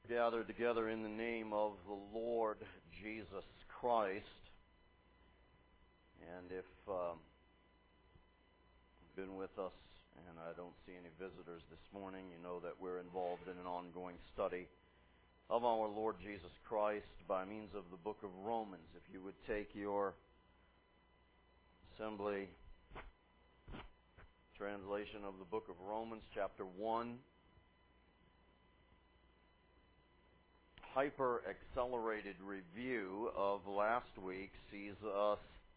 gathered together in the name of the Lord Jesus Christ. And if you've been with us and I don't see any visitors this morning, you know that we're involved in an ongoing study of our Lord Jesus Christ by means of the book of Romans. If you would take your assembly translation of the book of Romans, chapter 1. Hyper-accelerated review of last week sees us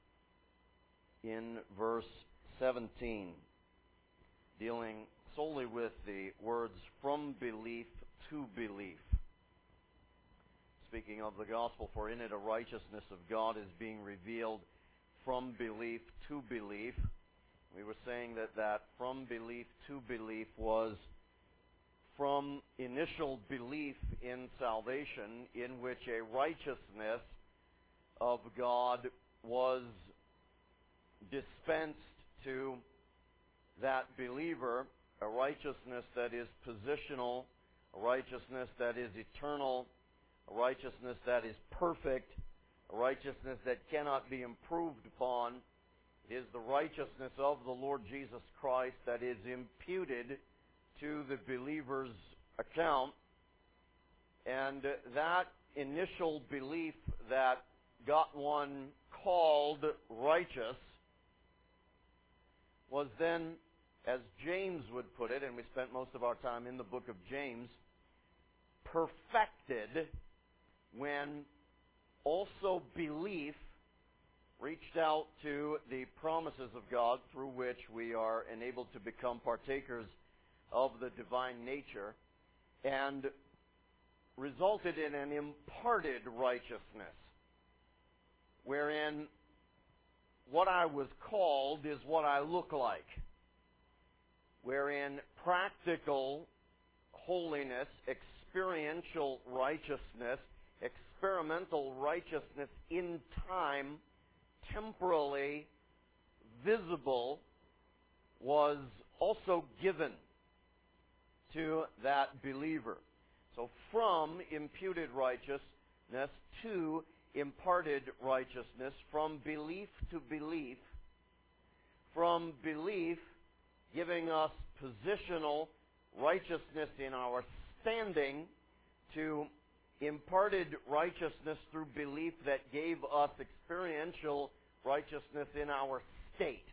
in verse 17, dealing solely with the words from belief to belief. Speaking of the gospel, for in it a righteousness of God is being revealed from belief to belief. We were saying that from belief to belief was from initial belief in salvation, in which a righteousness of God was dispensed to that believer, a righteousness that is positional, a righteousness that is eternal, a righteousness that is perfect, a righteousness that cannot be improved upon. It is the righteousness of the Lord Jesus Christ that is imputed to the believer's account. And that initial belief that got one called righteous was then, as James would put it, and we spent most of our time in the book of James, perfected when also belief reached out to the promises of God through which we are enabled to become partakers of the divine nature, and resulted in an imparted righteousness, wherein what I was called is what I look like, wherein practical holiness, experiential righteousness, experimental righteousness in time, temporally visible, was also given to that believer. So from imputed righteousness to imparted righteousness, from belief to belief, from belief giving us positional righteousness in our standing, to imparted righteousness through belief that gave us experiential righteousness in our state.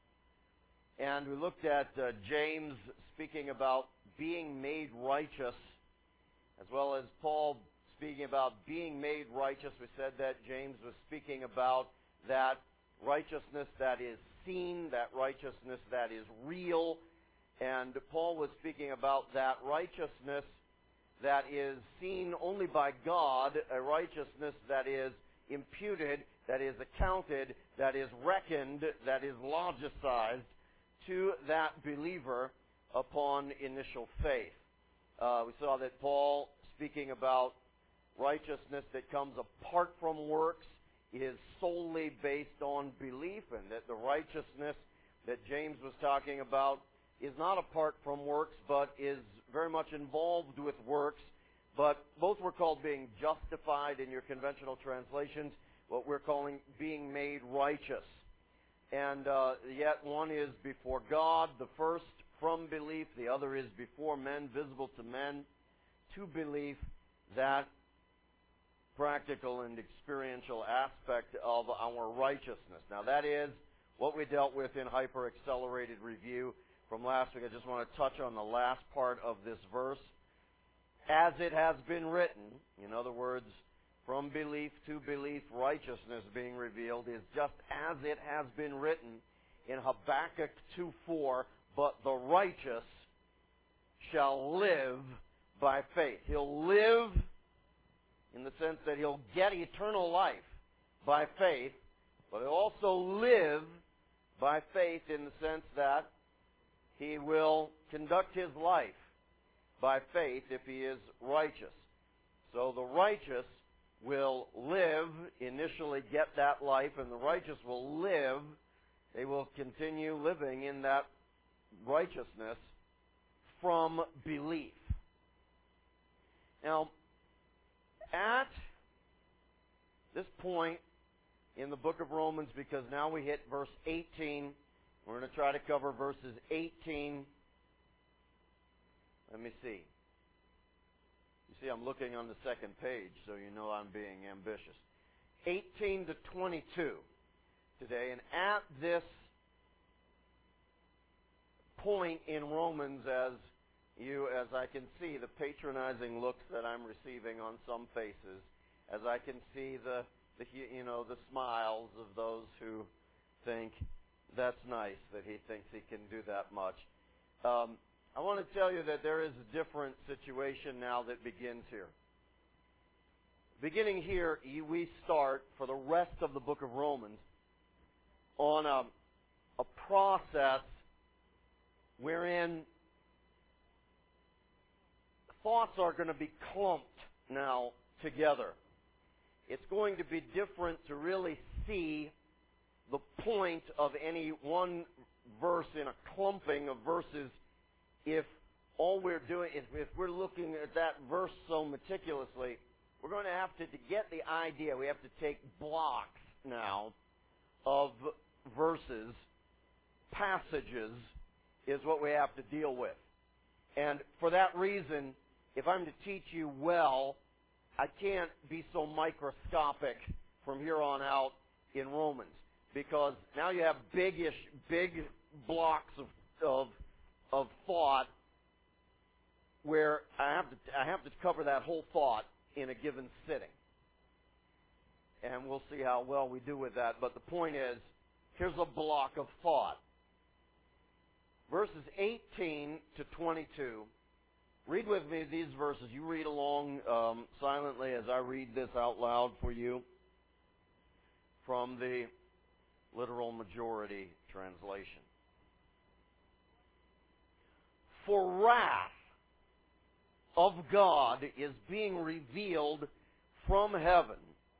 And we looked at James speaking about being made righteous, as well as Paul speaking about being made righteous. We said that James was speaking about that righteousness that is seen, that righteousness that is real, and Paul was speaking about that righteousness that is seen only by God, a righteousness that is imputed, that is accounted, that is reckoned, that is logicized to that believer upon initial faith. We saw that Paul, speaking about righteousness that comes apart from works, is solely based on belief, and that the righteousness that James was talking about is not apart from works, but is very much involved with works. But both were called being justified in your conventional translations, what we're calling being made righteous. And yet one is before God, the first from belief, the other is before men, visible to men, to belief, that practical and experiential aspect of our righteousness. Now that is what we dealt with in hyper-accelerated review from last week. I just want to touch on the last part of this verse. As it has been written, in other words, from belief to belief, righteousness being revealed, is just as it has been written in Habakkuk 2:4, but the righteous shall live by faith. He'll live in the sense that he'll get eternal life by faith, but he'll also live by faith in the sense that he will conduct his life by faith if he is righteous. So the righteous will live, initially get that life, and the righteous will live, they will continue living in that righteousness from belief. Now, at this point in the book of Romans, because now we hit verse 18, we're going to try to cover verses 18. Let me see. You see, I'm looking on the second page, so you know I'm being ambitious. 18 to 22 today, and at this point in Romans, as I can see the patronizing looks that I'm receiving on some faces, as I can see the smiles of those who think that's nice that he thinks he can do that much. I want to tell you that there is a different situation now that begins here. Beginning here, we start for the rest of the book of Romans on a process wherein thoughts are going to be clumped now together. It's going to be different to really see the point of any one verse in a clumping of verses if all we're doing is, if we're looking at that verse so meticulously, we're going to have to get the idea. We have to take blocks now of verses, passages, is what we have to deal with. And for that reason, if I'm to teach you well, I can't be so microscopic from here on out in Romans, because now you have big blocks of thought where I have to cover that whole thought in a given sitting. And we'll see how well we do with that. But the point is, here's a block of thought. Verses 18 to 22. Read with me these verses. You read along silently as I read this out loud for you from the Literal Majority Translation. For wrath of God is being revealed from heaven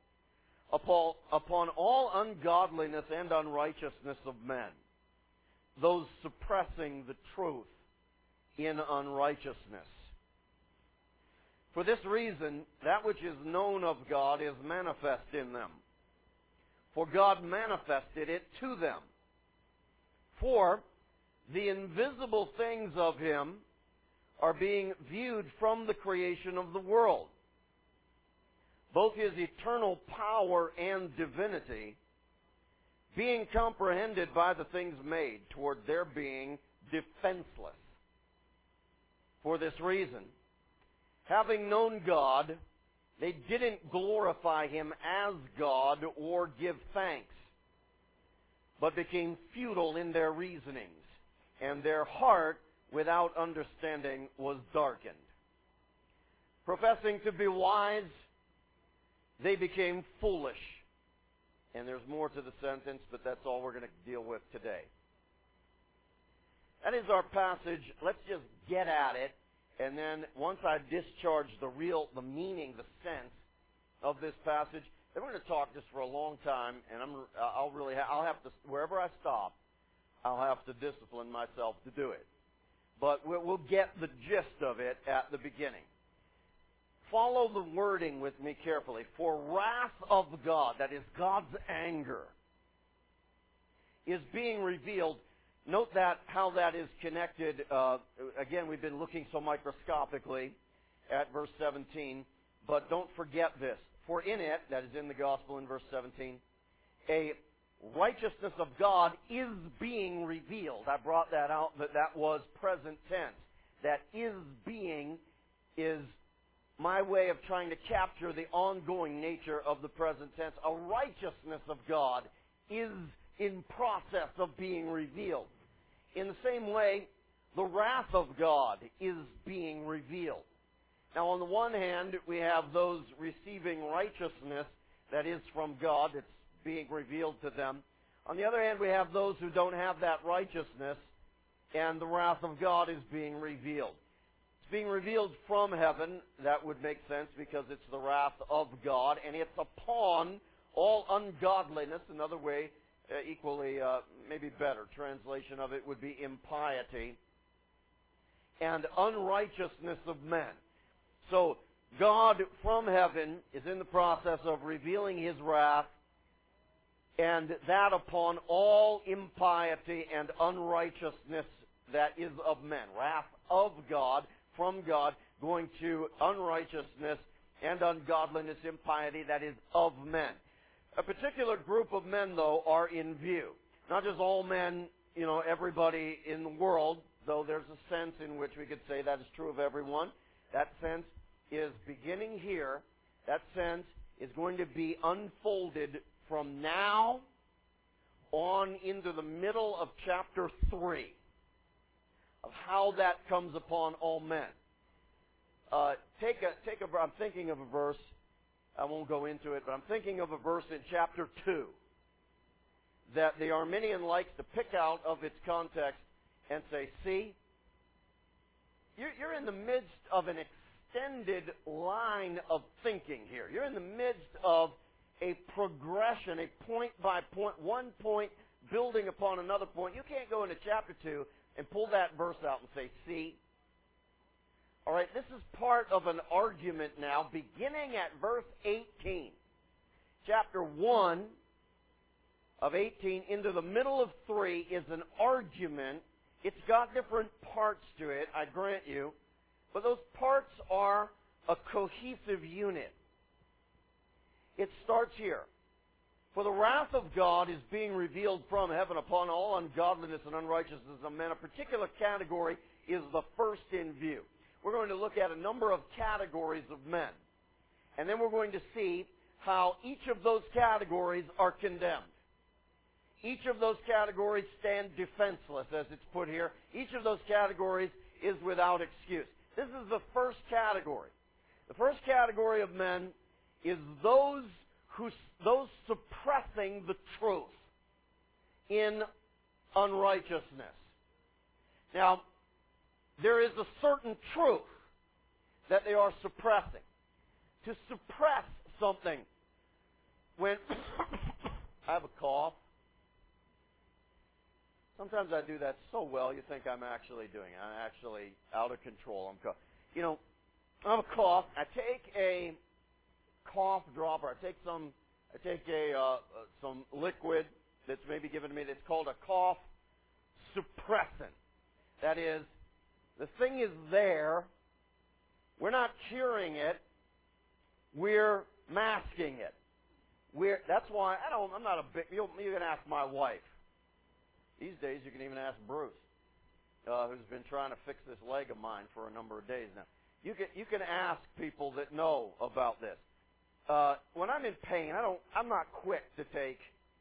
upon all ungodliness and unrighteousness of men, those suppressing the truth in unrighteousness. For this reason, that which is known of God is manifest in them, for God manifested it to them. For the invisible things of Him are being viewed from the creation of the world, both His eternal power and divinity, being comprehended by the things made toward their being defenseless. For this reason, having known God, they didn't glorify Him as God or give thanks, but became futile in their reasonings, and their heart without understanding was darkened. Professing to be wise, they became foolish. And there's more to the sentence, but that's all we're going to deal with today. That is our passage. Let's just get at it. And then once I discharge the meaning, the sense of this passage, then we're going to talk just for a long time. And I'll have to, wherever I stop, I'll have to discipline myself to do it. But we'll get the gist of it at the beginning. Follow the wording with me carefully. For wrath of God, that is God's anger, is being revealed. Note that how that is connected. Again, we've been looking so microscopically at verse 17, but don't forget this. For in it, that is in the gospel in verse 17, a righteousness of God is being revealed. I brought that out, but that was present tense. That is being is my way of trying to capture the ongoing nature of the present tense. A righteousness of God is in process of being revealed. In the same way, the wrath of God is being revealed. Now, on the one hand, we have those receiving righteousness that is from God. It's being revealed to them. On the other hand, we have those who don't have that righteousness, and the wrath of God is being revealed. It's being revealed from heaven. That would make sense because it's the wrath of God, and it's upon all ungodliness. Another way, equally, maybe better translation of it would be impiety and unrighteousness of men. So God from heaven is in the process of revealing His wrath, and that upon all impiety and unrighteousness that is of men. Wrath of God, from God, going to unrighteousness and ungodliness, impiety that is of men. A particular group of men, though, are in view. Not just all men, everybody in the world, though there's a sense in which we could say that is true of everyone. That sense is beginning here. That sense is going to be unfolded from now on into the middle of chapter 3 of how that comes upon all men. I'm thinking of a verse. I won't go into it, but I'm thinking of a verse in chapter 2 that the Arminian likes to pick out of its context and say, see, you're in the midst of an extended line of thinking here. You're in the midst of a progression, a point by point, one point building upon another point. You can't go into chapter 2 and pull that verse out and say, see. All right, this is part of an argument now, beginning at verse 18. Chapter 1 of 18 into the middle of 3 is an argument. It's got different parts to it, I grant you, but those parts are a cohesive unit. It starts here. For the wrath of God is being revealed from heaven upon all ungodliness and unrighteousness of men. A particular category is the first in view. We're going to look at a number of categories of men. And then we're going to see how each of those categories are condemned. Each of those categories stand defenseless, as it's put here. Each of those categories is without excuse. This is the first category. The first category of men is those suppressing the truth in unrighteousness. Now, there is a certain truth that they are suppressing. To suppress something, when I have a cough, sometimes I do that so well you think I'm actually doing it. I'm actually out of control. I have a cough. I take a cough dropper. I take some liquid that's maybe given to me that's called a cough suppressant. That is, the thing is there. We're not curing it. We're masking it. That's why I'm not a big. You can ask my wife. These days, you can even ask Bruce, who's been trying to fix this leg of mine for a number of days now. You can ask people that know about this. When I'm in pain, I'm not quick to take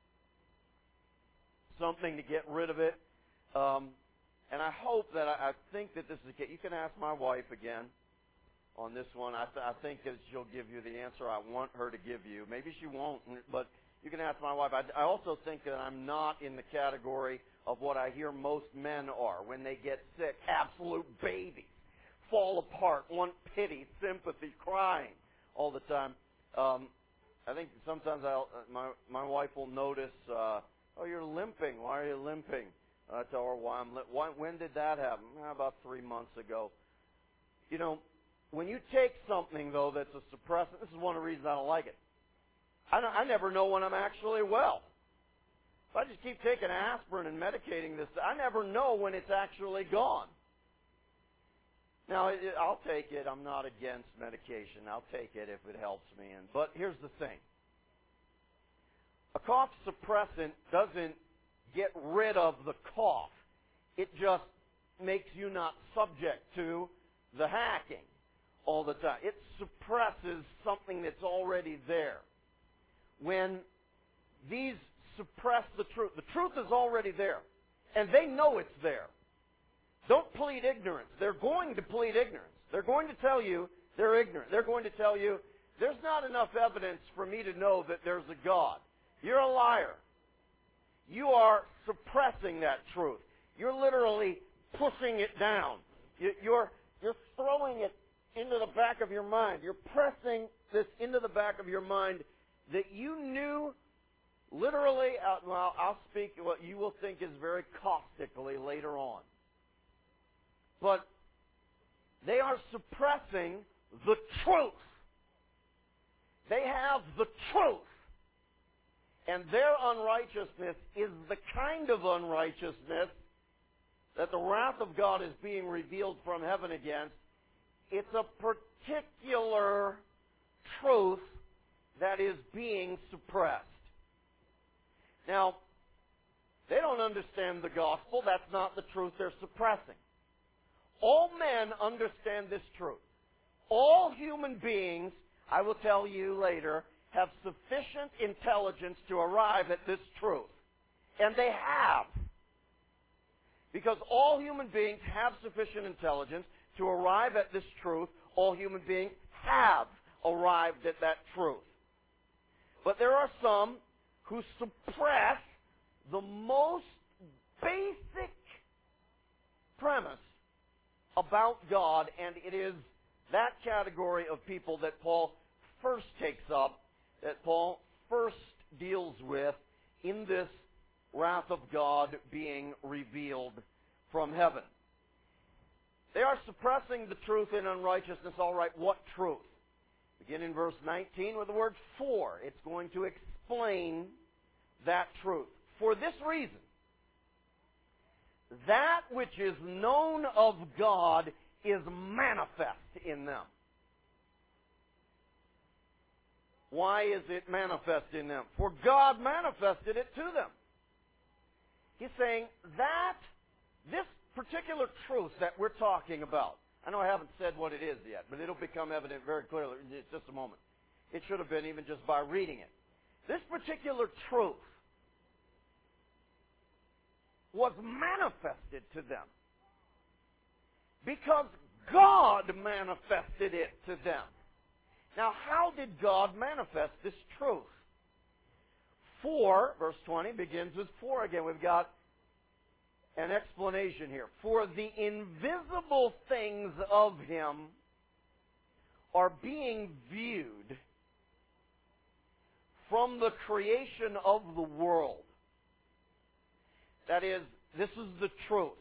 something to get rid of it. And I hope that I think that this is the case. You can ask my wife again on this one. I think that she'll give you the answer I want her to give you. Maybe she won't, but you can ask my wife. I also think that I'm not in the category of what I hear most men are when they get sick. Absolute babies. Fall apart, want pity, sympathy, crying all the time. I think sometimes my wife will notice, oh, you're limping. Why are you limping? I tell her why I'm when did that happen? About 3 months ago. When you take something, though, that's a suppressant, this is one of the reasons I don't like it. I never know when I'm actually well. If I just keep taking aspirin and medicating this, I never know when it's actually gone. Now, I'll take it. I'm not against medication. I'll take it if it helps me. But here's the thing. A cough suppressant doesn't get rid of the cough. It just makes you not subject to the hacking all the time. It suppresses something that's already there. When these suppress the truth is already there, and they know it's there. Don't plead ignorance. They're going to plead ignorance. They're going to tell you they're ignorant. They're going to tell you, there's not enough evidence for me to know that there's a God. You're a liar. You are suppressing that truth. You're literally pushing it down. You're throwing it into the back of your mind. You're pressing this into the back of your mind that you knew literally, well, I'll speak what you will think is very caustically later on. But they are suppressing the truth. They have the truth. And their unrighteousness is the kind of unrighteousness that the wrath of God is being revealed from heaven against. It's a particular truth that is being suppressed. Now, they don't understand the gospel. That's not the truth they're suppressing. All men understand this truth. All human beings, I will tell you later, have sufficient intelligence to arrive at this truth. And they have. Because all human beings have sufficient intelligence to arrive at this truth. All human beings have arrived at that truth. But there are some who suppress the most basic premise about God, and it is that category of people that Paul first takes up, that Paul first deals with in this wrath of God being revealed from heaven. They are suppressing the truth in unrighteousness. All right, what truth? Begin in verse 19 with the word for. It's going to explain that truth. For this reason, that which is known of God is manifest in them. Why is it manifest in them? For God manifested it to them. He's saying that this particular truth that we're talking about, I know I haven't said what it is yet, but it'll become evident very clearly in just a moment. It should have been even just by reading it. This particular truth was manifested to them because God manifested it to them. Now, how did God manifest this truth? For, verse 20 begins with for again. We've got an explanation here. For the invisible things of Him are being viewed from the creation of the world. That is, this is the truth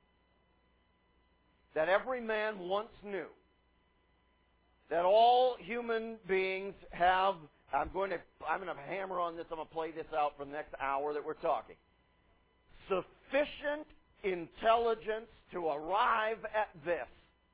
that every man once knew. That all human beings have, I'm going to hammer on this, I'm going to play this out for the next hour that we're talking. Sufficient intelligence to arrive at this.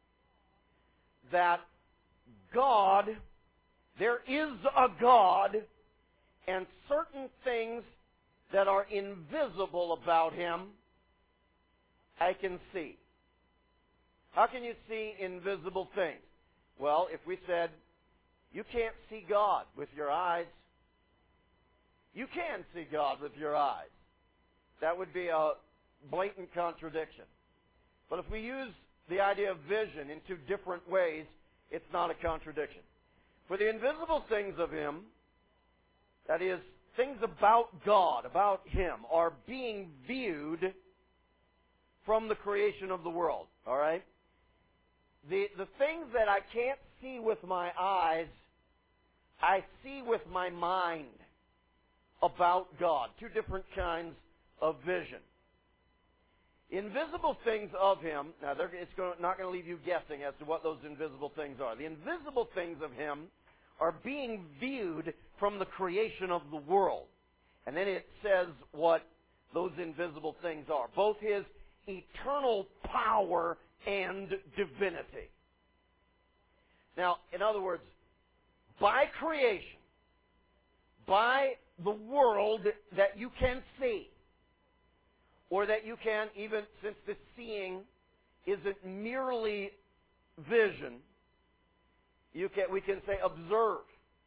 That God, there is a God, and certain things that are invisible about Him, I can see. How can you see invisible things? Well, if we said, you can't see God with your eyes, you can see God with your eyes. That would be a blatant contradiction. But if we use the idea of vision in two different ways, it's not a contradiction. For the invisible things of Him, that is, things about God, about Him, are being viewed from the creation of the world. All right? The things that I can't see with my eyes, I see with my mind about God. Two different kinds of vision. Invisible things of Him, now it's not going to leave you guessing as to what those invisible things are. The invisible things of Him are being viewed from the creation of the world. And then it says what those invisible things are. Both His eternal power and divinity. Now, in other words, by creation, by the world that you can see, or that you can, even since the seeing isn't merely vision, we can say observe.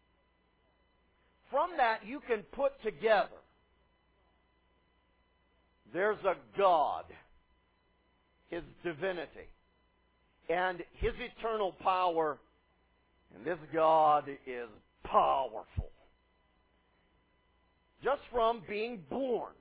From that, you can put together, there's a God, His divinity, and His eternal power, and this God is powerful. Just from being born.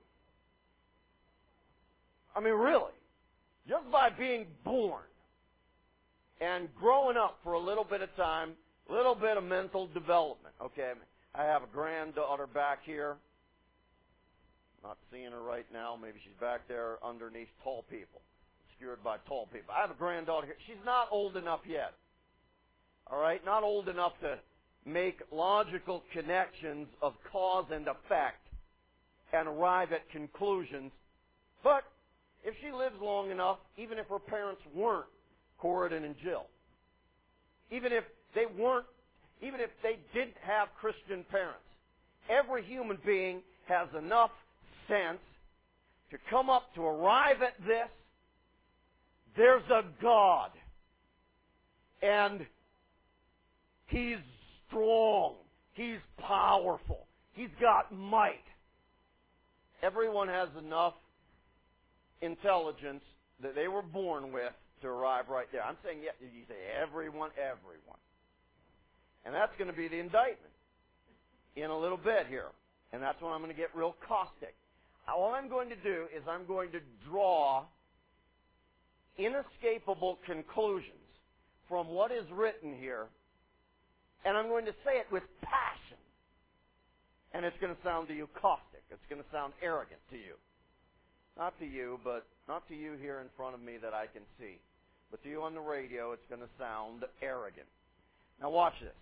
I mean, really. Just by being born and growing up for a little bit of time, a little bit of mental development. Okay, I have a granddaughter back here. Not seeing her right now. Maybe she's back there underneath tall people, obscured by tall people. I have a granddaughter here. She's not old enough yet. All right? Not old enough to make logical connections of cause and effect and arrive at conclusions. But if she lives long enough, even if her parents weren't Corydon and Jill, even if they didn't have Christian parents, every human being has enough sense to come up to arrive at this. There's a God. And He's strong. He's powerful. He's got might. Everyone has enough intelligence that they were born with to arrive right there. I'm saying, yeah, you say everyone. And that's going to be the indictment in a little bit here. And that's when I'm going to get real caustic. All I'm going to do is I'm going to draw inescapable conclusions from what is written here, and I'm going to say it with passion. And it's going to sound to you caustic. It's going to sound arrogant to you. Not to you, but not to you here in front of me that I can see. But to you on the radio, it's going to sound arrogant. Now watch this.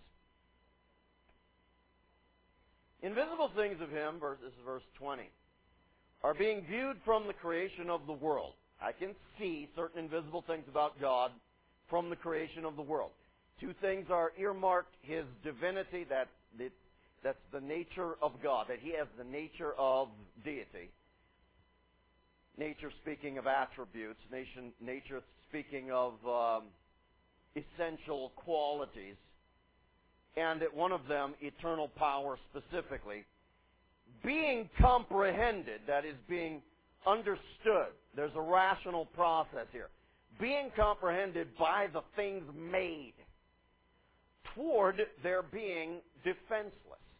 Invisible things of Him, this is verse 20, are being viewed from the creation of the world. I can see certain invisible things about God from the creation of the world. Two things are earmarked: His divinity, that's the nature of God, that He has the nature of deity. Nature speaking of attributes, nature speaking of essential qualities. And one of them, eternal power specifically, being comprehended, that is being understood. There's a rational process here. Being comprehended by the things made toward their being defenseless.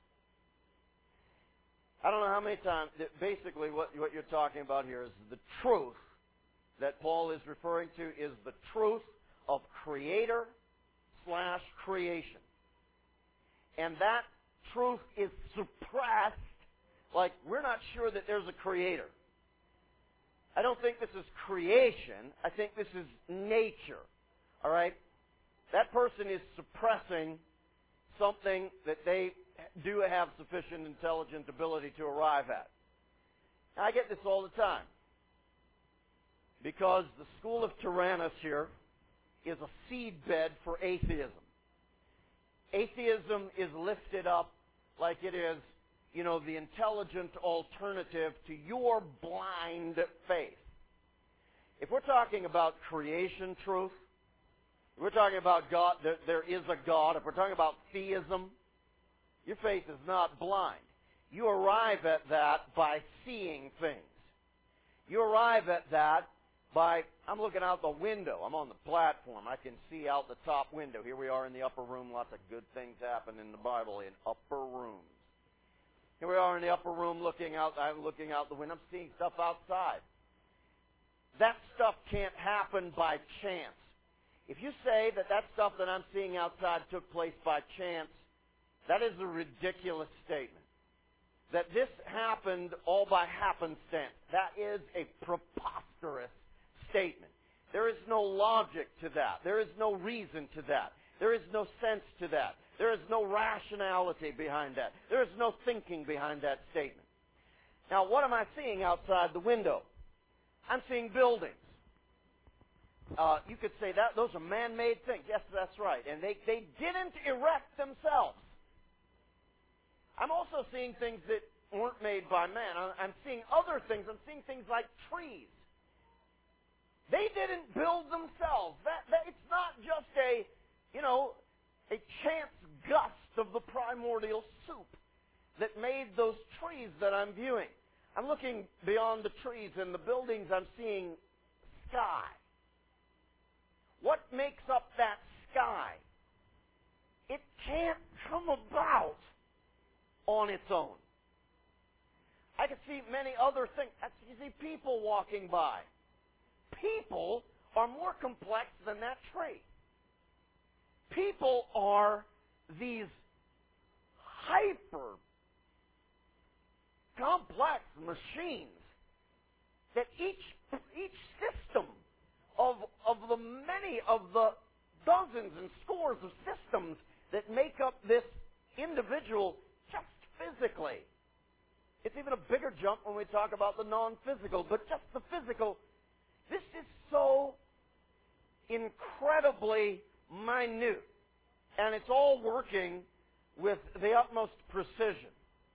I don't know how many times, basically what you're talking about here is the truth that Paul is referring to is the truth of Creator/creation. And that truth is suppressed, like we're not sure that there's a Creator. I don't think this is creation. I think this is nature. All right? That person is suppressing something that they do have sufficient intelligent ability to arrive at. Now, I get this all the time. Because the school of Tyrannus here is a seedbed for atheism. Atheism is lifted up like it is, the intelligent alternative to your blind faith. If we're talking about creation truth, if we're talking about God, there is a God. If we're talking about theism, your faith is not blind. You arrive at that by seeing things. You arrive at that by, I'm looking out the window. I'm on the platform. I can see out the top window. Here we are in the upper room. Lots of good things happen in the Bible in upper rooms. Here we are in the upper room looking out. I'm looking out the window. I'm seeing stuff outside. That stuff can't happen by chance. If you say that stuff that I'm seeing outside took place by chance, that is a ridiculous statement. That this happened all by happenstance. That is a preposterous statement. There is no logic to that. There is no reason to that. There is no sense to that. There is no rationality behind that. There is no thinking behind that statement. Now, what am I seeing outside the window? I'm seeing buildings. You could say that those are man-made things. Yes, that's right. And they didn't erect themselves. I'm also seeing things that weren't made by man. I'm seeing other things. I'm seeing things like trees. They didn't build themselves. It's not just a chance gust of the primordial soup that made those trees that I'm viewing. I'm looking beyond the trees and the buildings. I'm seeing sky. What makes up that sky? It can't come about on its own. I can see many other things. You see people walking by. People are more complex than that tree. People are these hyper complex machines that each system of the many of the dozens and scores of systems that make up this individual just physically. It's even a bigger jump when we talk about the non-physical, but just the physical. This is so incredibly minute, and it's all working with the utmost precision.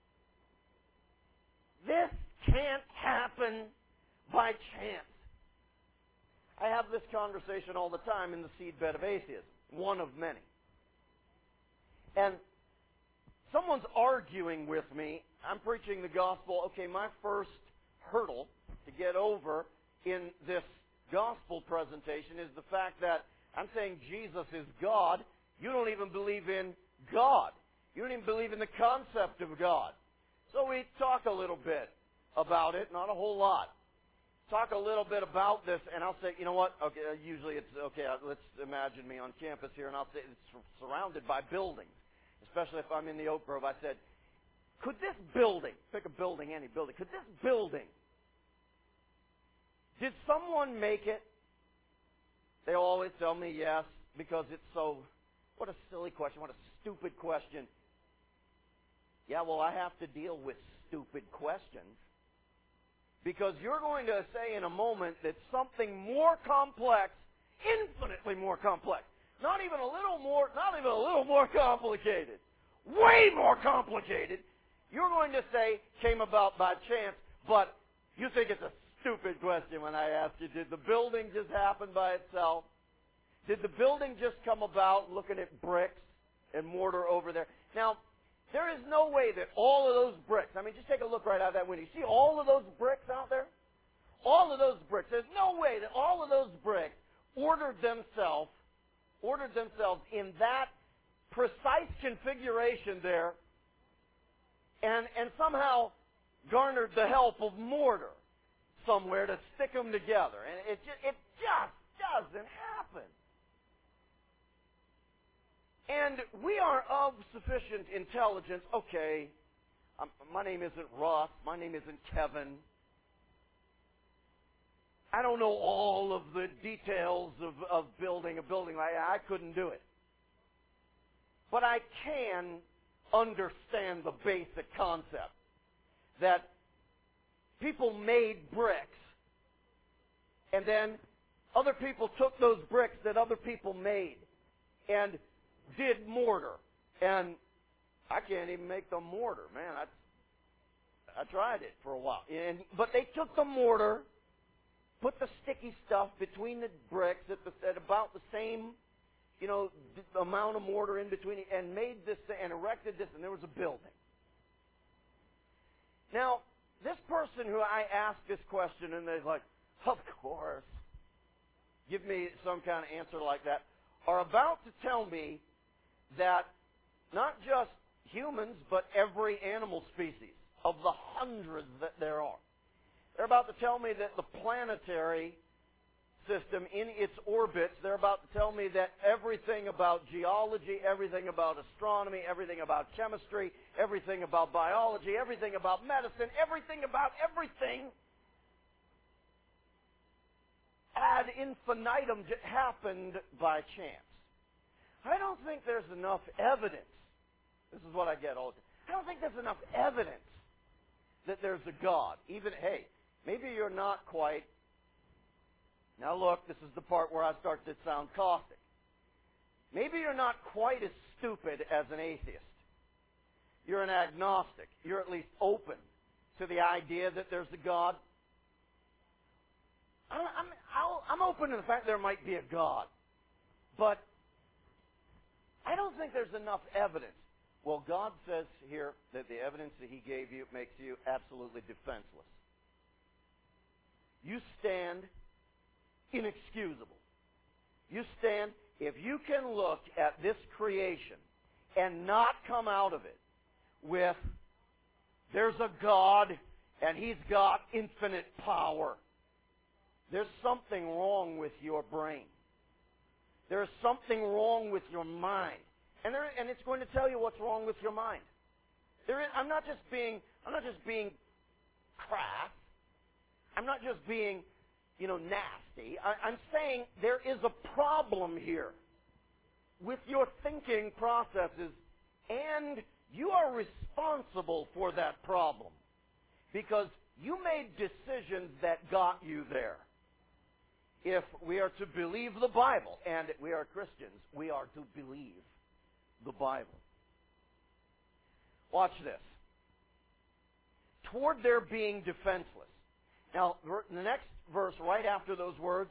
This can't happen by chance. I have this conversation all the time in the seedbed of atheism, one of many. And someone's arguing with me. I'm preaching the gospel. Okay, my first hurdle to get over in this gospel presentation is the fact that I'm saying Jesus is God. You don't even believe in God. You don't even believe in the concept of God. So we talk a little bit about it, not a whole lot. Talk a little bit about this, and I'll say, you know what? Okay, usually it's, okay, let's imagine me on campus here, and I'll say it's surrounded by buildings, especially if I'm in the Oak Grove. I said, could this building, pick a building, any building, could this building, did someone make it? They always tell me yes, because it's so, what a silly question, what a stupid question. Yeah, well, I have to deal with stupid questions. Because you're going to say in a moment that something more complex, infinitely more complex, not even a little more complicated, way more complicated, you're going to say came about by chance, but you think it's a stupid question when I ask you, did the building just happen by itself? Did the building just come about looking at bricks and mortar over there? Now, there is no way that all of those bricks, I mean, just take a look right out of that window. You see all of those bricks out there? All of those bricks. There's no way that all of those bricks ordered themselves in that precise configuration there and somehow garnered the help of mortar somewhere to stick them together. And it just doesn't happen. And we are of sufficient intelligence. Okay, my name isn't Russ. My name isn't Kevin. I don't know all of the details of building a building like that. I couldn't do it. But I can understand the basic concept that people made bricks, and then other people took those bricks that other people made and did mortar. And I can't even make the mortar, man. I tried it for a while. But they took the mortar, put the sticky stuff between the bricks at about the same, amount of mortar in between, and made this and erected this, and there was a building. Now, this person who I asked this question, and they're like, of course, give me some kind of answer like that, are about to tell me that not just humans, but every animal species, of the hundreds that there are, they're about to tell me that the planetary system in its orbits, they're about to tell me that everything about geology, everything about astronomy, everything about chemistry, everything about biology, everything about medicine, everything about everything ad infinitum happened by chance. I don't think there's enough evidence. This is what I get all the time. I don't think there's enough evidence that there's a God. Even, hey, maybe you're not quite. Now look, this is the part where I start to sound caustic. Maybe you're not quite as stupid as an atheist. You're an agnostic. You're at least open to the idea that there's a God. I'm open to the fact there might be a God. But I don't think there's enough evidence. Well, God says here that the evidence that He gave you makes you absolutely defenseless. You stand inexcusable. You stand, if you can look at this creation and not come out of it with, there's a God and He's got infinite power, there's something wrong with your brain. There's something wrong with your mind. And it's going to tell you what's wrong with your mind. I'm not just being crass. I'm not just being, nasty. I'm saying there is a problem here. with your thinking processes, and you are responsible for that problem because you made decisions that got you there. If we are to believe the Bible, and we are Christians, we are to believe the Bible. Watch this. Toward their being defenseless. Now, the next verse right after those words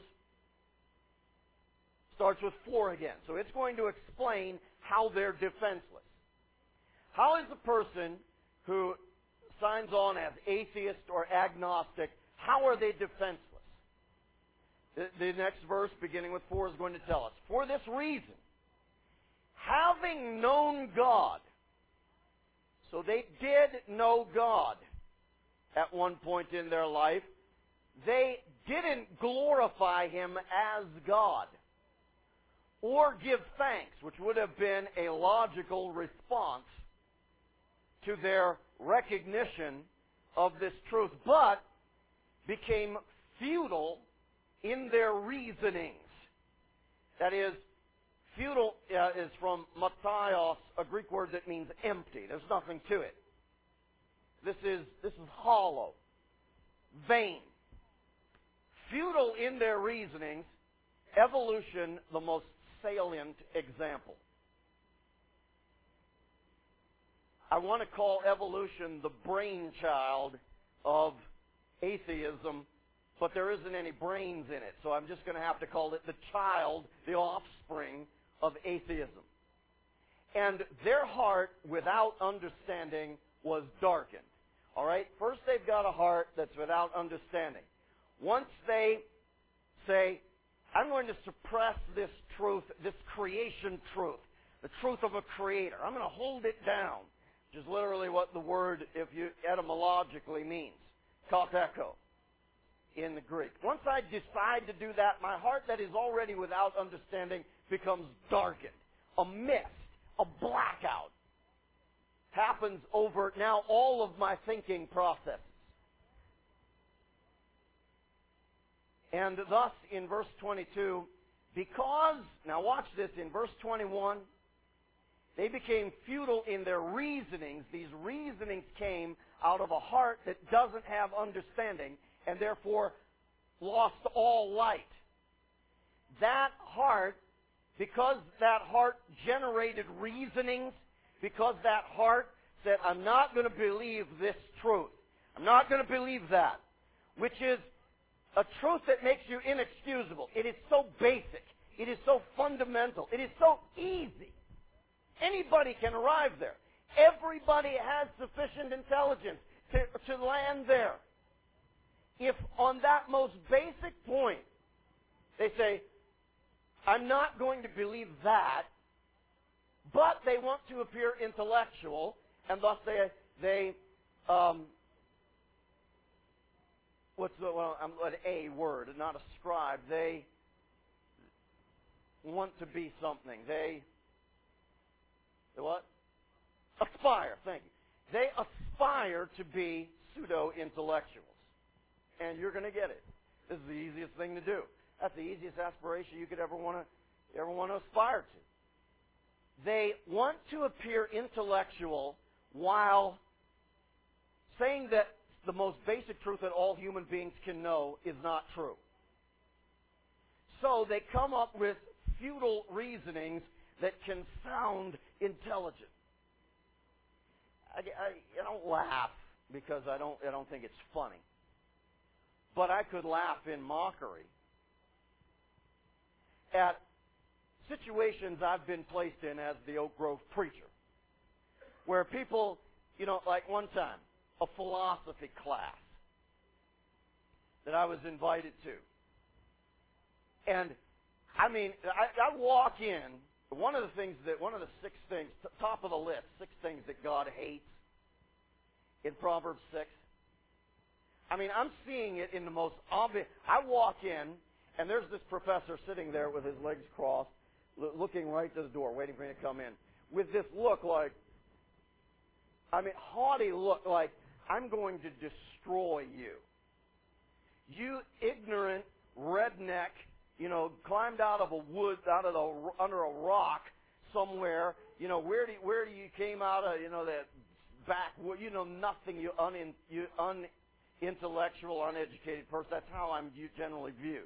starts with for again. So it's going to explain how they're defenseless. How is a person who signs on as atheist or agnostic, how are they defenseless? The next verse, beginning with 4, is going to tell us. For this reason, having known God, so they did know God at one point in their life, they didn't glorify Him as God or give thanks, which would have been a logical response to their recognition of this truth, but became futile in their reasonings. That is, futile is from mataios, a Greek word that means empty. There's nothing to it. This is hollow, vain. Futile in their reasonings, evolution, the most salient example. I want to call evolution the brainchild of atheism, but there isn't any brains in it, so I'm just going to have to call it the child, the offspring of atheism. And their heart, without understanding, was darkened. All right? First, they've got a heart that's without understanding. Once they say, I'm going to suppress this truth, this creation truth, the truth of a creator. I'm going to hold it down, which is literally what the word, if you etymologically means, kateko in the Greek. Once I decide to do that, my heart that is already without understanding becomes darkened. A mist, a blackout happens over now all of my thinking processes. And thus, in verse 22, because, now watch this, in verse 21, they became futile in their reasonings. These reasonings came out of a heart that doesn't have understanding and therefore lost all light. That heart, because that heart generated reasonings, because that heart said, I'm not going to believe this truth. I'm not going to believe that, which is a truth that makes you inexcusable. It is so basic. It is so fundamental. It is so easy. Anybody can arrive there. Everybody has sufficient intelligence to land there. If on that most basic point, they say, I'm not going to believe that, but they want to appear intellectual, and thus an A word, not a scribe. They want to be something. They what? Aspire, thank you. They aspire to be pseudo-intellectuals. And you're going to get it. This is the easiest thing to do. That's the easiest aspiration you could ever want to aspire to. They want to appear intellectual while saying that the most basic truth that all human beings can know is not true. So they come up with futile reasonings that can sound intelligent. I don't laugh because I don't think it's funny. But I could laugh in mockery at situations I've been placed in as the Oak Grove preacher, where people, like one time, a philosophy class that I was invited to. And, I walk in, one of the 6 things, top of the list, 6 things that God hates in Proverbs 6. I'm seeing it in the most obvious. I walk in, and there's this professor sitting there with his legs crossed, looking right to the door, waiting for me to come in, with this look like, haughty look like, I'm going to destroy you. You ignorant redneck, climbed out of a wood, under a rock somewhere, where do you came out of, that back, nothing, you unintellectual, uneducated person. That's how I'm generally viewed.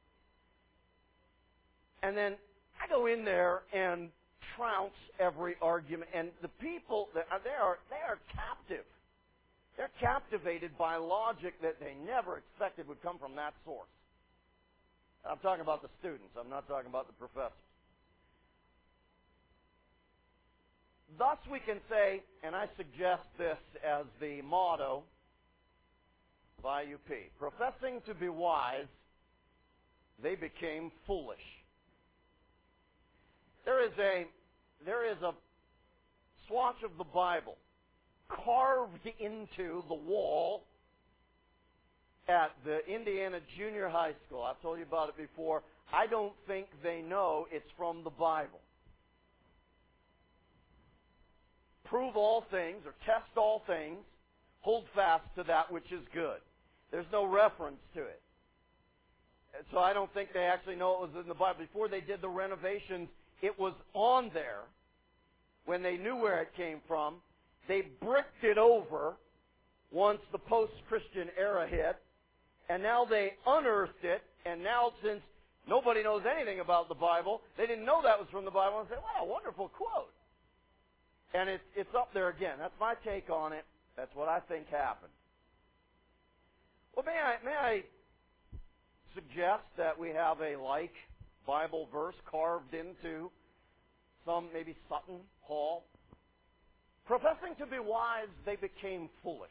And then I go in there and trounce every argument, and the people, they are captive. They're captivated by logic that they never expected would come from that source. I'm talking about the students. I'm not talking about the professors. Thus we can say, and I suggest this as the motto of IUP, professing to be wise, they became foolish. There is a swatch of the Bible carved into the wall at the Indiana Junior High School. I've told you about it before. I don't think they know it's from the Bible. Prove all things, or test all things, hold fast to that which is good. There's no reference to it. And so I don't think they actually know it was in the Bible. Before they did the renovations, it was on there when they knew where it came from. They bricked it over once the post-Christian era hit, and now they unearthed it, and now since nobody knows anything about the Bible, they didn't know that was from the Bible, and say, wow, wonderful quote. And it's up there again. That's my take on it. That's what I think happened. Well, may I suggest that we have a like Bible verse carved into some, maybe Sutton Hall? Professing to be wise, they became foolish.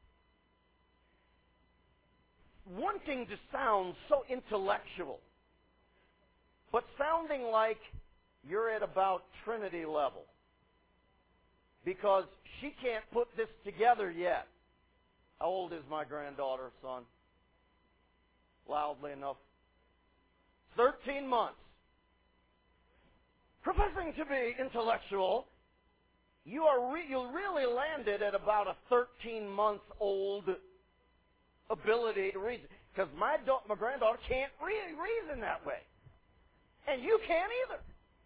Wanting to sound so intellectual, but sounding like you're at about Trinity level. Because she can't put this together yet. How old is my granddaughter, son? Loudly enough. 13 months. Professing to be intellectual, you really landed at about a 13-month-old ability to reason. Because my granddaughter can't really reason that way. And you can't either.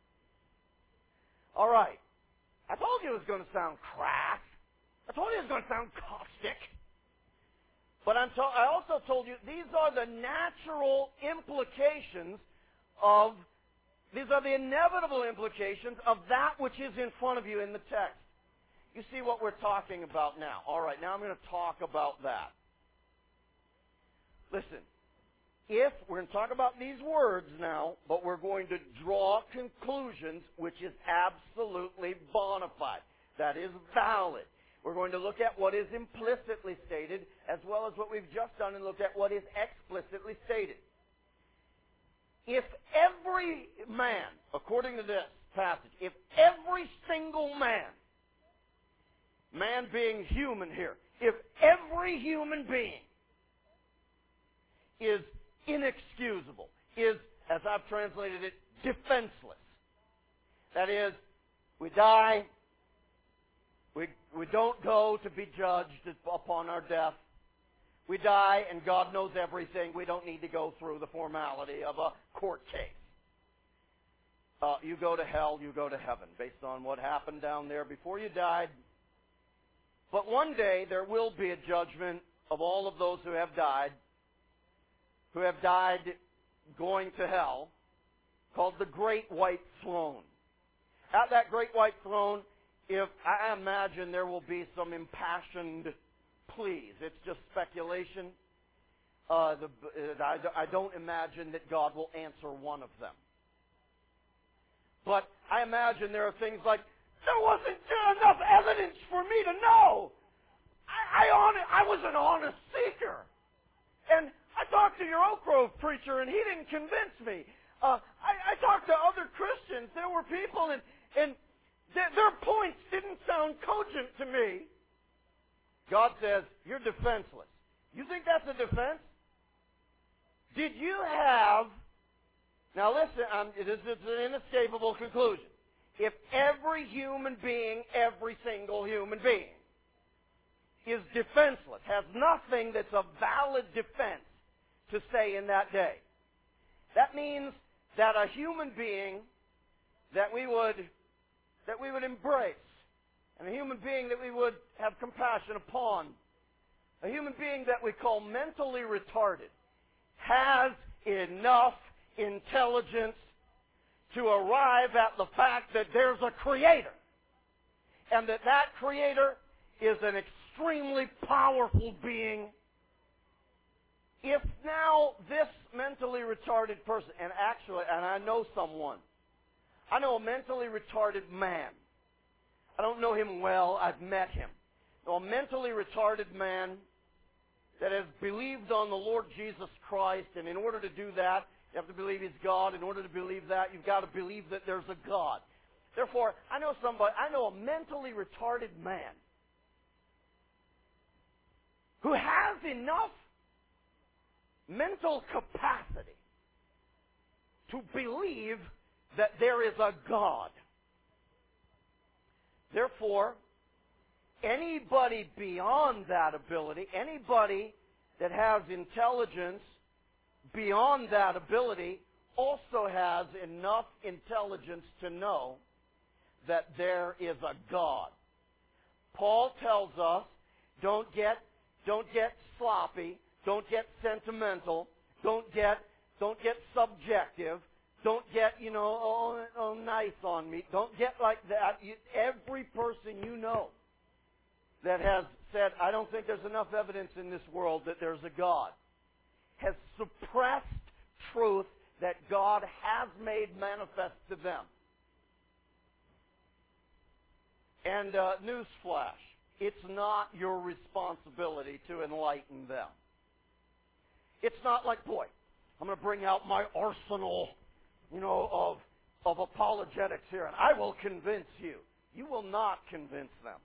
All right. I told you it was going to sound crass. I told you it was going to sound caustic. But I also told you these are the natural implications these are the inevitable implications of that which is in front of you in the text. You see what we're talking about now. All right, now I'm going to talk about that. Listen, we're going to talk about these words now, but we're going to draw conclusions, which is absolutely bona fide. That is valid. We're going to look at what is implicitly stated, as well as what we've just done, and look at what is explicitly stated. If every man, according to this passage, if every single man being human here, if every human being is inexcusable, is, as I've translated it, defenseless. That is, we die, we don't go to be judged upon our death. We die, and God knows everything. We don't need to go through the formality of a court case. You go to hell, you go to heaven, based on what happened down there before you died. But one day, there will be a judgment of all of those who have died going to hell, called the Great White Throne. At that Great White Throne, I imagine there will be some impassioned pleas. It's just speculation. I don't imagine that God will answer one of them. But I imagine there are things like, there wasn't enough evidence for me to know. I was an honest seeker. And I talked to your Oak Grove preacher, and he didn't convince me. I talked to other Christians. There were people, and their points didn't sound cogent to me. God says, you're defenseless. You think that's a defense? Did you have... Now listen, this is an inescapable conclusion. If every human being, every single human being, is defenseless, has nothing that's a valid defense to say in that day, that means that a human being that we would that we would embrace, and a human being that we would have compassion upon, a human being that we call mentally retarded, has enough intelligence to arrive at the fact that there's a creator, and that creator is an extremely powerful being. If now this mentally retarded person, and I know someone, I know a mentally retarded man. I don't know him well, I've met him. A mentally retarded man that has believed on the Lord Jesus Christ, and in order to do that, you have to believe He's God. In order to believe that, you've got to believe that there's a God. Therefore, I know a mentally retarded man who has enough mental capacity to believe that there is a God. Therefore, anybody beyond that ability, anybody that has intelligence beyond that ability, also has enough intelligence to know that there is a God. Paul tells us, don't get sloppy, don't get sentimental, don't get subjective, don't get, nice on me. Don't get like that. Every person you know that has said, I don't think there's enough evidence in this world that there's a God, has suppressed truth that God has made manifest to them. And newsflash, it's not your responsibility to enlighten them. It's not like, boy, I'm going to bring out my arsenal, of apologetics here, and I will convince you. You will not convince them.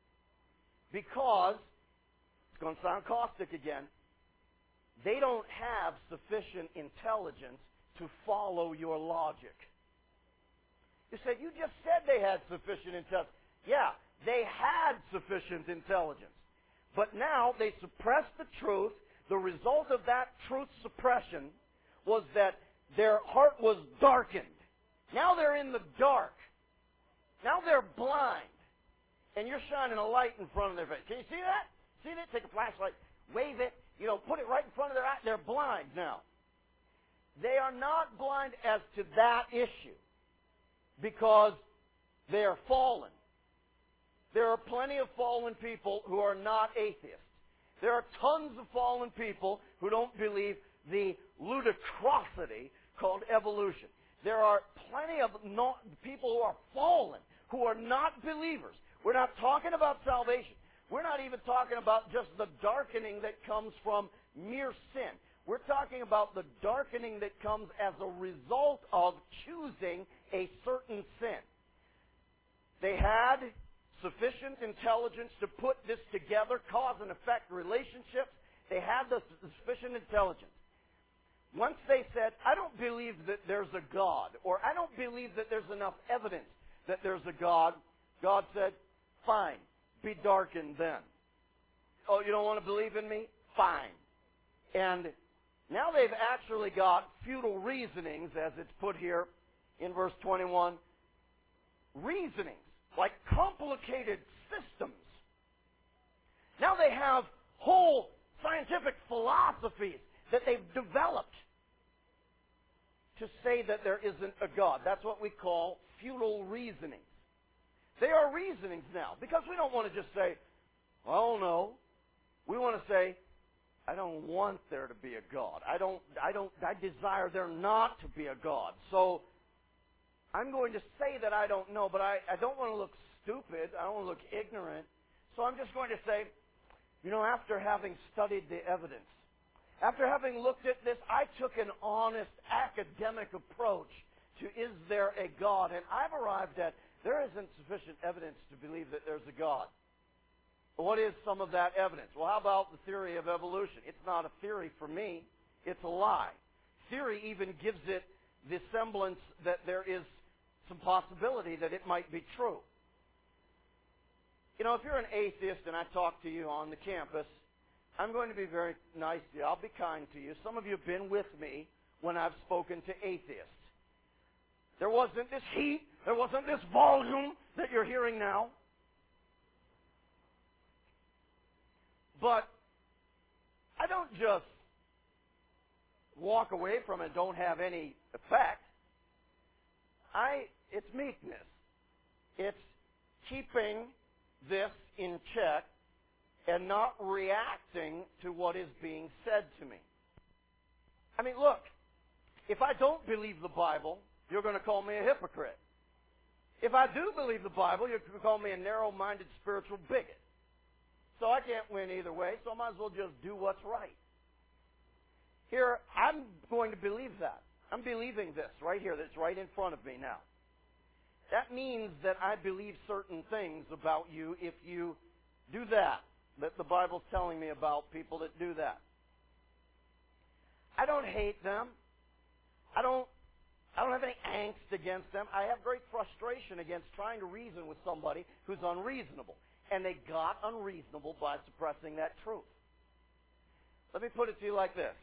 Because, it's going to sound caustic again, they don't have sufficient intelligence to follow your logic. You said, you just said they had sufficient intelligence. Yeah, they had sufficient intelligence. But now they suppressed the truth. The result of that truth suppression was that their heart was darkened. Now they're in the dark. Now they're blind. And you're shining a light in front of their face. Can you see that? See that? Take a flashlight, wave it, put it right in front of their eye. They're blind now. They are not blind as to that issue because they are fallen. There are plenty of fallen people who are not atheists. There are tons of fallen people who don't believe the ludicrosity called evolution. There are plenty of people who are fallen, who are not believers. We're not talking about salvation. We're not even talking about just the darkening that comes from mere sin. We're talking about the darkening that comes as a result of choosing a certain sin. They had sufficient intelligence to put this together, cause and effect relationships. They had the sufficient intelligence. Once they said, I don't believe that there's a God, or I don't believe that there's enough evidence that there's a God, God said, fine, be darkened then. Oh, you don't want to believe in me? Fine. And now they've actually got futile reasonings, as it's put here in verse 21. Reasonings, like complicated systems. Now they have whole scientific philosophies that they've developed to say that there isn't a God. That's what we call futile reasonings. They are reasonings now, because we don't want to just say, well, no. We want to say, I don't want there to be a God. I desire there not to be a God. So I'm going to say that I don't know, but I don't want to look stupid. I don't want to look ignorant. So I'm just going to say, after having studied the evidence, after having looked at this, I took an honest academic approach to is there a God? And I've arrived at there isn't sufficient evidence to believe that there's a God. What is some of that evidence? Well, how about the theory of evolution? It's not a theory for me. It's a lie. Theory even gives it the semblance that there is some possibility that it might be true. If you're an atheist and I talk to you on the campus, I'm going to be very nice to you. I'll be kind to you. Some of you have been with me when I've spoken to atheists. There wasn't this heat. There wasn't this volume that you're hearing now. But I don't just walk away from it, don't have any effect. It's meekness. It's keeping this in check and not reacting to what is being said to me. I mean, look, if I don't believe the Bible, you're going to call me a hypocrite. If I do believe the Bible, you're going to call me a narrow-minded spiritual bigot. So I can't win either way, so I might as well just do what's right. Here, I'm going to believe that. I'm believing this right here, that's right in front of me now. That means that I believe certain things about you if you do that the Bible's telling me about people that do that. I don't hate them. I don't have any angst against them. I have great frustration against trying to reason with somebody who's unreasonable. And they got unreasonable by suppressing that truth. Let me put it to you like this.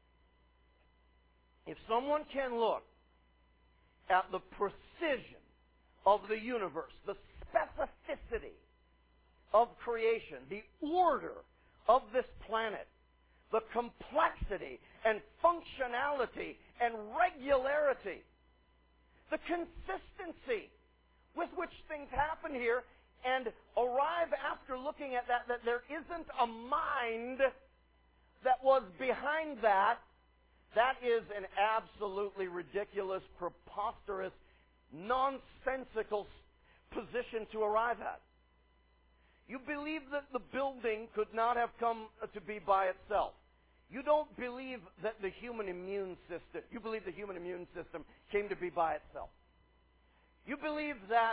If someone can look at the precision of the universe, the specificity of creation, the order of this planet, the complexity and functionality and regularity, the consistency with which things happen here, and arrive after looking at that there isn't a mind that was behind that, that is an absolutely ridiculous, preposterous, nonsensical position to arrive at. You believe that the building could not have come to be by itself. You don't believe that the human immune system, you believe the human immune system came to be by itself. You believe that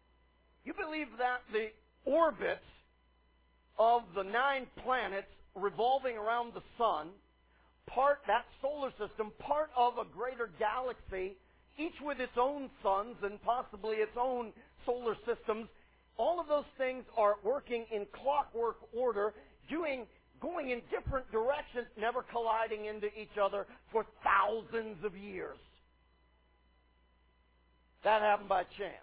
the orbits of the 9 planets revolving around the sun, that solar system, part of a greater galaxy, each with its own suns and possibly its own solar systems, all of those things are working in clockwork order, going in different directions, never colliding into each other for thousands of years. That happened by chance.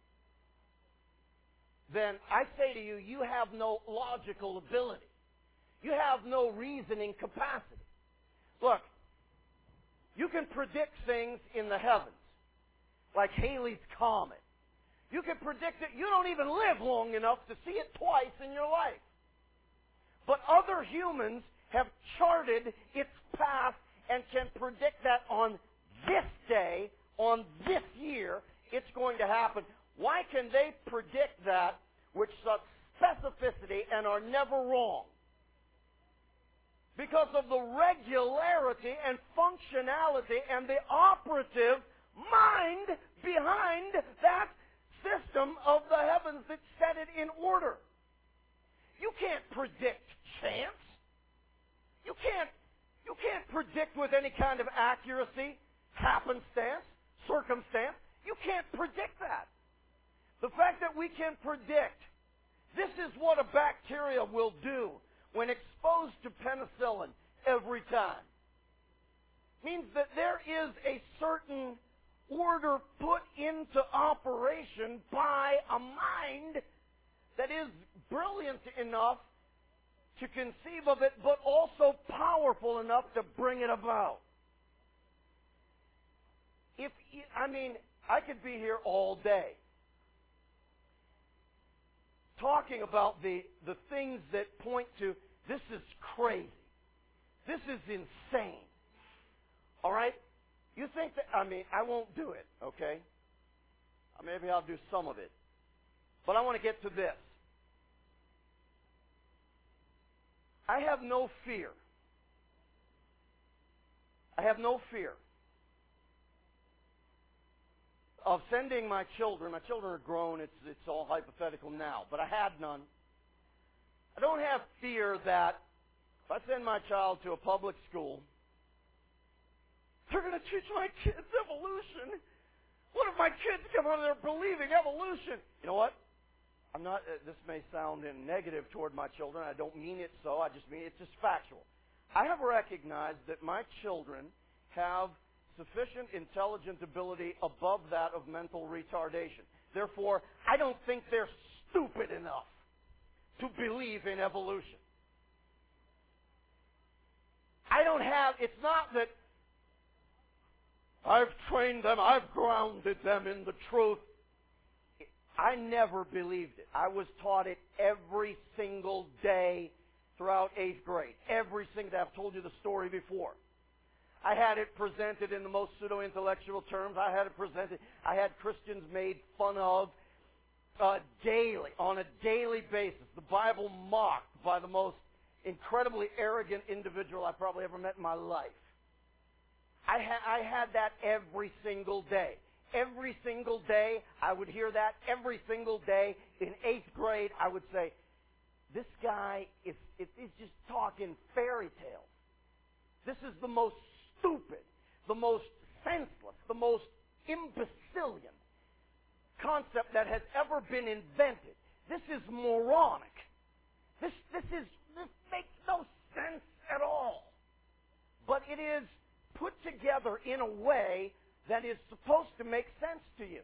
Then I say to you, you have no logical ability. You have no reasoning capacity. Look, you can predict things in the heavens, like Halley's Comet. You can predict it. You don't even live long enough to see it twice in your life. But other humans have charted its path and can predict that on this day, on this year, it's going to happen. Why can they predict that with such specificity and are never wrong? Because of the regularity and functionality and the operative mind behind that system of the heavens that set it in order. You can't predict chance. You can't predict with any kind of accuracy, happenstance, circumstance. You can't predict that. The fact that we can predict, this is what a bacteria will do when exposed to penicillin every time, means that there is a certain order put into operation by a mind that is brilliant enough to conceive of it, but also powerful enough to bring it about. I could be here all day talking about the things that point to, this is crazy. This is insane. All right? You think that, I won't do it, okay? Maybe I'll do some of it. But I want to get to this. I have no fear. I have no fear of sending my children. My children are grown. It's all hypothetical now. But I had none. I don't have fear that if I send my child to a public school, they're going to teach my kids evolution. What if my kids come over there believing evolution? You know what? I'm not. This may sound negative toward my children. I don't mean it so. I just mean it's just factual. I have recognized that my children have sufficient intelligent ability above that of mental retardation. Therefore, I don't think they're stupid enough to believe in evolution. It's not that I've trained them, I've grounded them in the truth. I never believed it. I was taught it every single day throughout 8th grade. Every single day. I've told you the story before. I had it presented in the most pseudo-intellectual terms. I had Christians made fun of daily, on a daily basis. The Bible mocked by the most incredibly arrogant individual I've probably ever met in my life. I had that every single day. Every single day, I would hear that. Every single day in 8th grade, I would say, this guy is just talking fairy tales. This is the most stupid, the most senseless, the most imbecilian concept that has ever been invented. This is moronic. This makes no sense at all. But it is put together in a way that is supposed to make sense to you.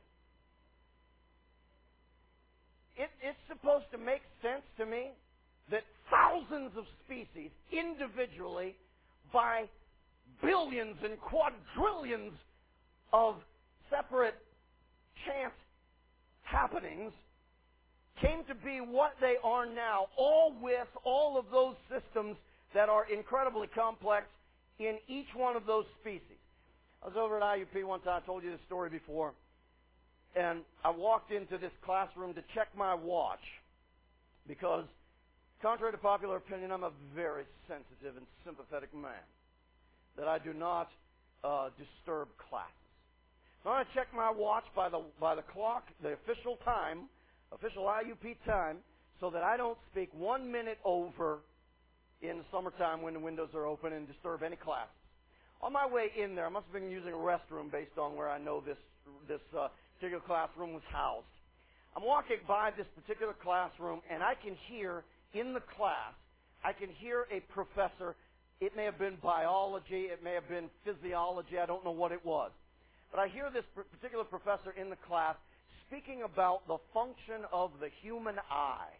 It's supposed to make sense to me that thousands of species individually, by billions and quadrillions of separate chance happenings, came to be what they are now, all with all of those systems that are incredibly complex in each one of those species. I was over at IUP one time, I told you this story before, and I walked into this classroom to check my watch because, contrary to popular opinion, I'm a very sensitive and sympathetic man, that I do not disturb classes. So I check my watch by the clock, the official time, official IUP time, so that I don't speak 1 minute over in the summertime when the windows are open and disturb any classes. On my way in there, I must have been using a restroom based on where I know this particular classroom was housed. I'm walking by this particular classroom, and I can hear in the class, I can hear a professor. It may have been biology, it may have been physiology, I don't know what it was. But I hear this particular professor in the class speaking about the function of the human eye.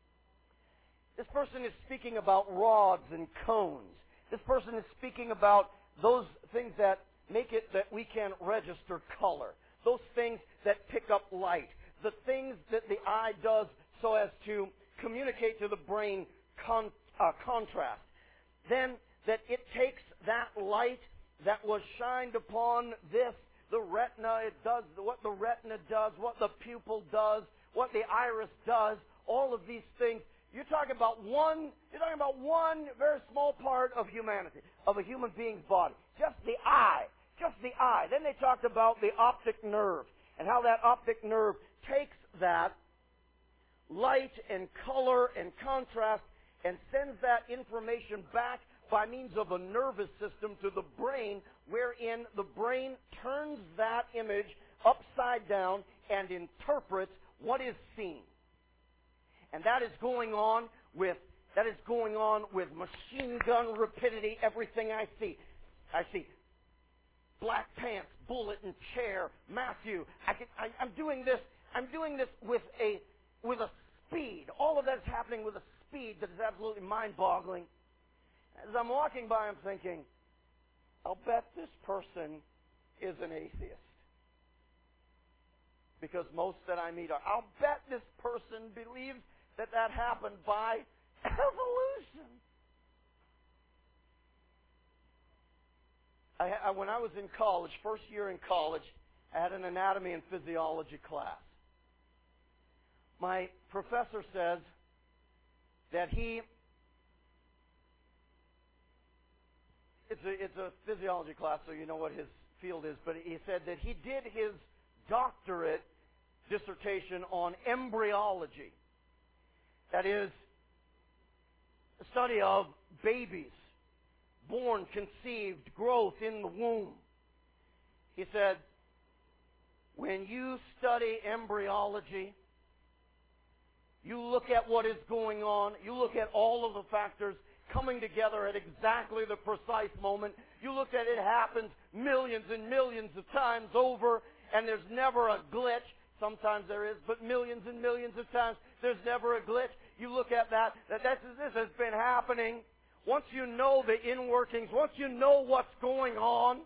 This person is speaking about rods and cones. This person is speaking about those things that make it that we can register color. Those things that pick up light. The things that the eye does so as to communicate to the brain contrast. Then that it takes that light that was shined upon the retina, it does what the retina does, what the pupil does, what the iris does, all of these things. You're talking about one very small part of humanity, of a human being's body. Just the eye. Then they talked about the optic nerve and how that optic nerve takes that light and color and contrast and sends that information back by means of a nervous system to the brain, wherein the brain turns that image upside down and interprets what is seen. And that is going on with machine gun rapidity. Everything I see black pants, bullet and chair, Matthew. I'm doing this with a speed. All of that is happening with a speed that is absolutely mind-boggling. As I'm walking by, I'm thinking, I'll bet this person is an atheist. Because most that I meet are. I'll bet this person believes that happened by evolution. When I was in college, first year in college, I had an anatomy and physiology class. My professor says that it's a physiology class, so you know what his field is, but he said that he did his doctorate dissertation on embryology. That is, the study of babies, born, conceived, growth in the womb. He said, when you study embryology, you look at what is going on, you look at all of the factors, coming together at exactly the precise moment. You look at it, it happens millions and millions of times over, and there's never a glitch. Sometimes there is, but millions and millions of times there's never a glitch. You look at this has been happening. Once you know the inner workings, once you know what's going on,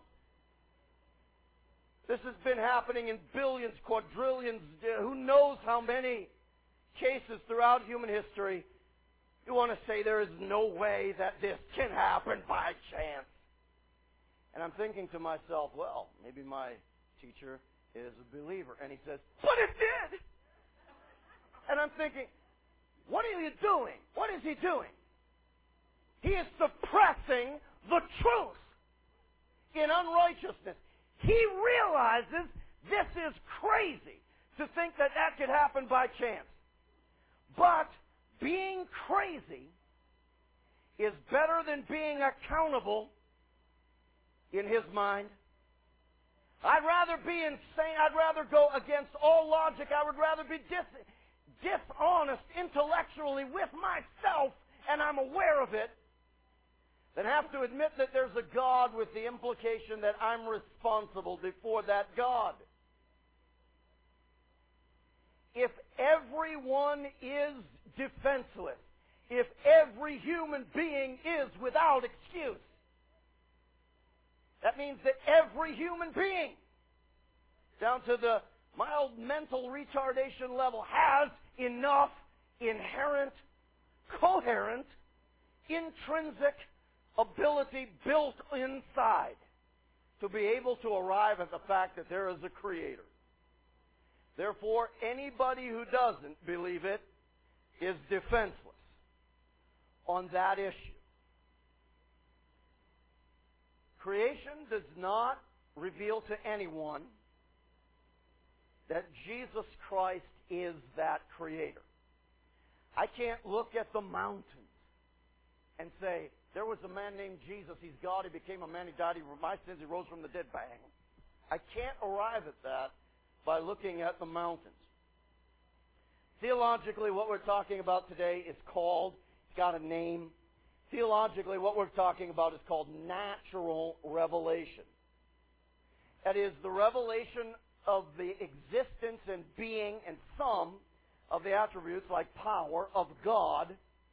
this has been happening in billions, quadrillions, who knows how many cases throughout human history. You want to say there is no way that this can happen by chance. And I'm thinking to myself, well, maybe my teacher is a believer. And he says, but it did! And I'm thinking, what are you doing? What is he doing? He is suppressing the truth in unrighteousness. He realizes this is crazy to think that that could happen by chance. But being crazy is better than being accountable in his mind. I'd rather be insane. I'd rather go against all logic. I would rather be dishonest intellectually with myself, and I'm aware of it, than have to admit that there's a God with the implication that I'm responsible before that God. If everyone is defenseless, if every human being is without excuse, that means that every human being, down to the mild mental retardation level, has enough inherent, coherent, intrinsic ability built inside to be able to arrive at the fact that there is a Creator. Therefore, anybody who doesn't believe it is defenseless on that issue. Creation does not reveal to anyone that Jesus Christ is that Creator. I can't look at the mountains and say, there was a man named Jesus, he's God, he became a man, he died, he for my sins, he rose from the dead, bang. I can't arrive at that by looking at the mountains. Theologically, what we're talking about today is called, it's got a name. Theologically, what we're talking about is called natural revelation. That is, the revelation of the existence and being and some of the attributes, like power, of God.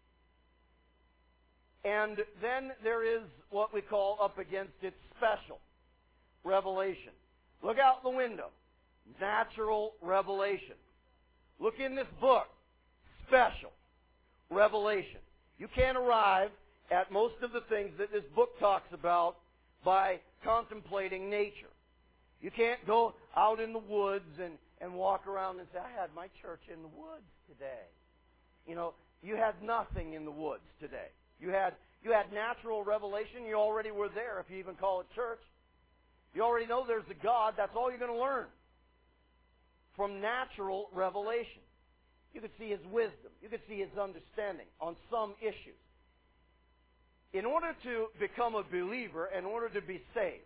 And then there is what we call up against it special revelation. Look out the window. Natural revelation. Look in this book. Special revelation. You can't arrive at most of the things that this book talks about by contemplating nature. You can't go out in the woods and walk around and say, I had my church in the woods today. You know, you had nothing in the woods today. You had natural revelation. You already were there, if you even call it church. You already know there's a God. That's all you're going to learn from natural revelation. You could see His wisdom. You could see His understanding on some issues. In order to become a believer, in order to be saved,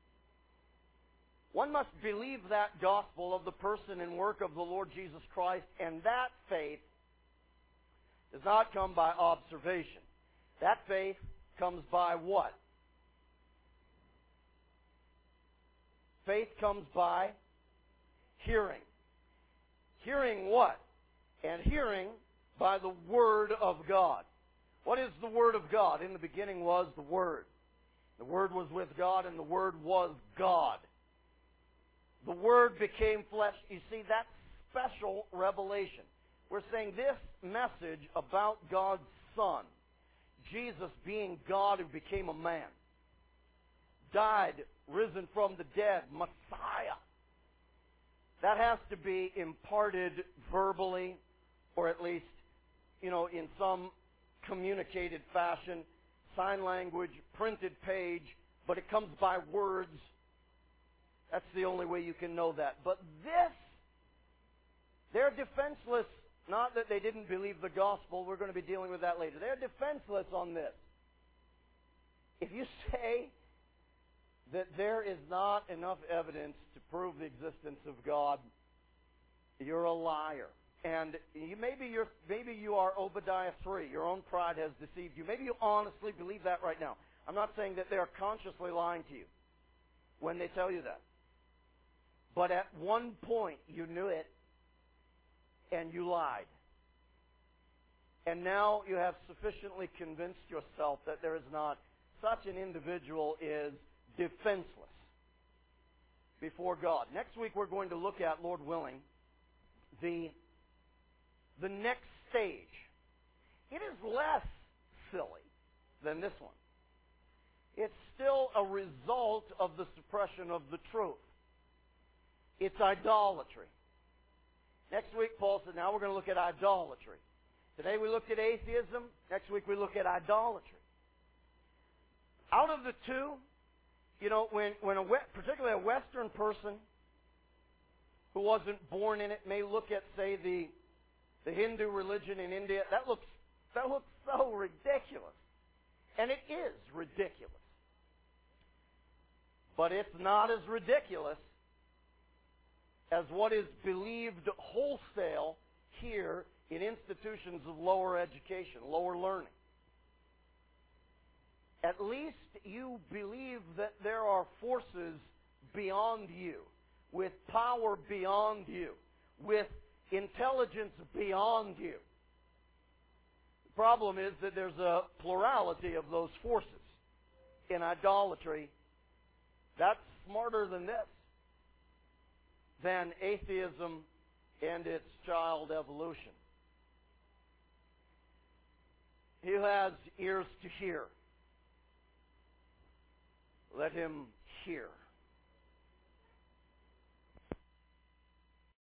one must believe that gospel of the person and work of the Lord Jesus Christ, and that faith does not come by observation. That faith comes by what? Faith comes by hearing. Hearing what? And hearing by the Word of God. What is the Word of God? In the beginning was the Word. The Word was with God, and the Word was God. The Word became flesh. You see, that's special revelation. We're saying this message about God's Son, Jesus being God who became a man, died, risen from the dead, Messiah. That has to be imparted verbally, or at least, in some communicated fashion, sign language, printed page, but it comes by words. That's the only way you can know that. But this, they're defenseless. Not that they didn't believe the gospel. We're going to be dealing with that later. They're defenseless on this. If you say that there is not enough evidence to prove the existence of God, you're a liar. And maybe you are Obadiah 3. Your own pride has deceived you. Maybe you honestly believe that right now. I'm not saying that they are consciously lying to you when they tell you that. But at one point you knew it and you lied. And now you have sufficiently convinced yourself that there is not. Such an individual is defenseless before God. Next week we're going to look at, Lord willing, the next stage. It is less silly than this one. It's still a result of the suppression of the truth. It's idolatry. Next week, Paul said, now we're going to look at idolatry. Today we looked at atheism. Next week we look at idolatry. Out of the two, when particularly a Western person who wasn't born in it may look at, say, the Hindu religion in India, that looks so ridiculous. And it is ridiculous. But it's not as ridiculous as what is believed wholesale here in institutions of lower education, lower learning. At least you believe that there are forces beyond you, with power beyond you, with intelligence beyond you. The problem is that there's a plurality of those forces. In idolatry, that's smarter than this, than atheism and its child evolution. He who has ears to hear, let him hear.